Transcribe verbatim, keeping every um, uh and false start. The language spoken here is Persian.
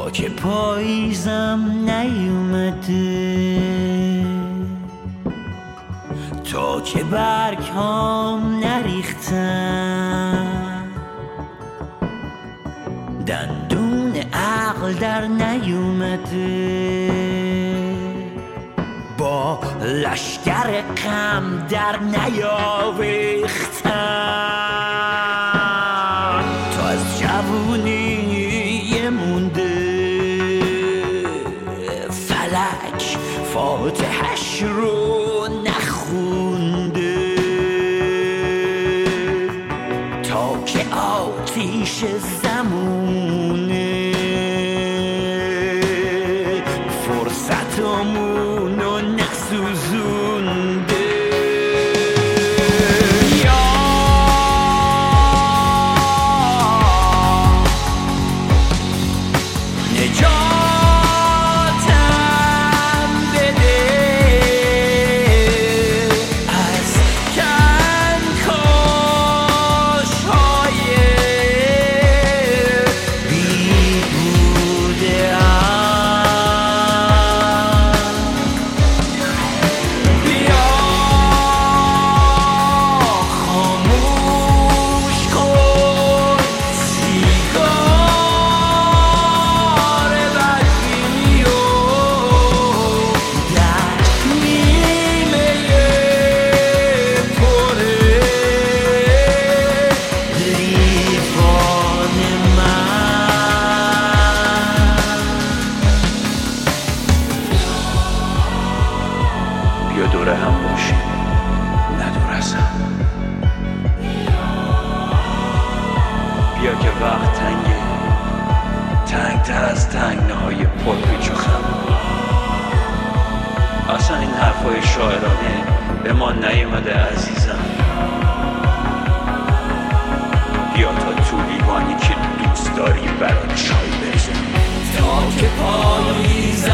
تا که پاییزم نیومده، تا که برگ هام نریختن، دندون عقل در نیومده، با لشگر غم در نیاویختن، تا از جوونی مونده فلک فاتحش رو نخونده، تا که آتیش زمونه فرصتمونو نسوزونده. بیا دوره هم باشیم، ندور از هم. بیا که وقت تنگه، تنگ تر از تنگنه های پرپیچ و خم. اصلا این حرفای شاعرانه به ما نیومده عزیزم. بیا تا تو لیوانی که دوست داری برات چای بریزم، تا که پاییزم